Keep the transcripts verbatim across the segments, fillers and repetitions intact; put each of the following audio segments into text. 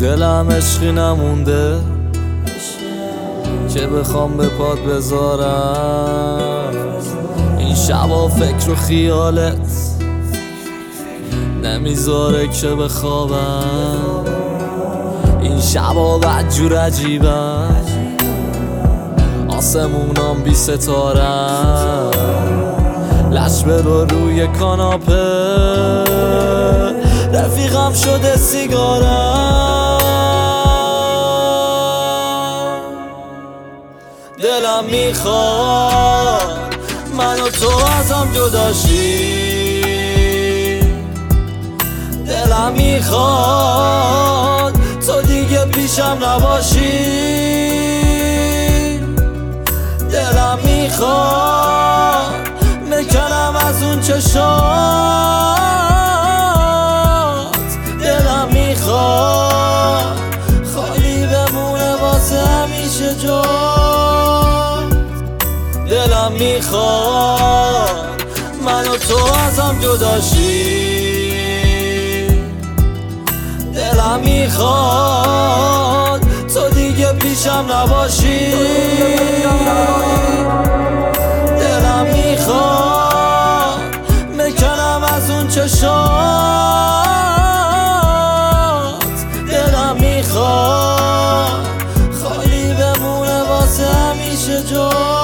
دلم عشقی نمونده که بخوام به پات بذارم. این شبا فکر و خیالت نمیذاره که بخوابم. این شبا بدجور عجیبم، آسمونام بی ستارم. لش برو روی کاناپه، رفیقم شده سیگارم. دلم میخواد من و تو ازم جدا شی. دلم میخواد تو دیگه پیشم نباشی. دلم میخواد میکنم از اون چشات. دلم میخواد خالی بمونه واسه همیشه جات. دلم میخواد من و تو ازم جدا شی. دلم میخواد تو دیگه پیشم نباشی. دلم میخواد میکنم از اون چشات. دلم میخواد خالی بمونه واسه همیشه جات.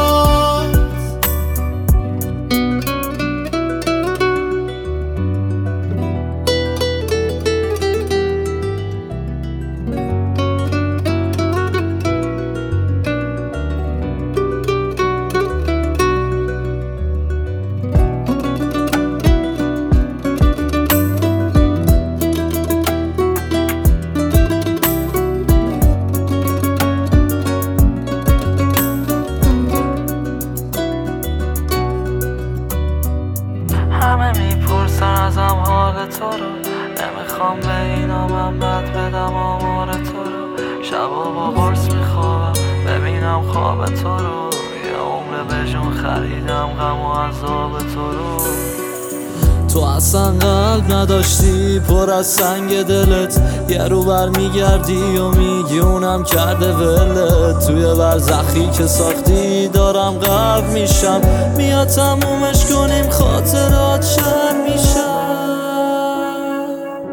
همه میپرسن ازم حال تو رو، نمیخوام به اینا من بد بدم آمار تو رو. شبا با قرص میخوابم ببینم خواب تو رو. یه عمر به جون خریدم غم و عذاب تو رو. تو اصلا قلب نداشتی، پر از سنگ دلت. یه رو بر میگردی و میگی اونم کرده ولت. توی برزخی که ساختی دارم غرق میشم. میاد تمومش کنیم خاطرات شر میشم.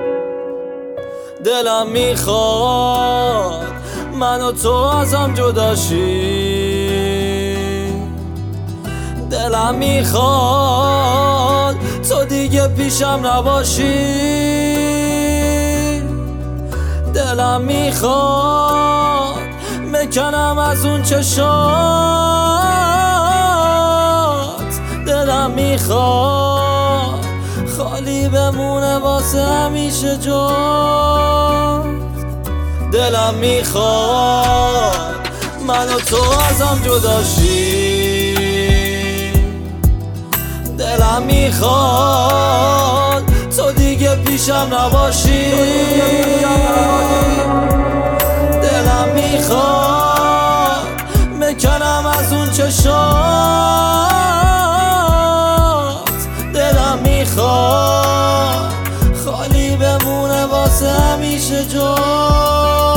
دلم میخواد من و تو ازم جدا شی. دلم میخواد تو دیگه پیشم نباشی. دلم میخواد میکنم از اون چشات. دلم میخواد خالی بمونه واسه همیشه جات. دلم میخواد من و تو ازم جدا شی. دلم میخواد تو دیگه پیشم نباشی. دلم میخواد میکنم از اون چشات. دلم میخواد خالی بمونه واسه همیشه جات.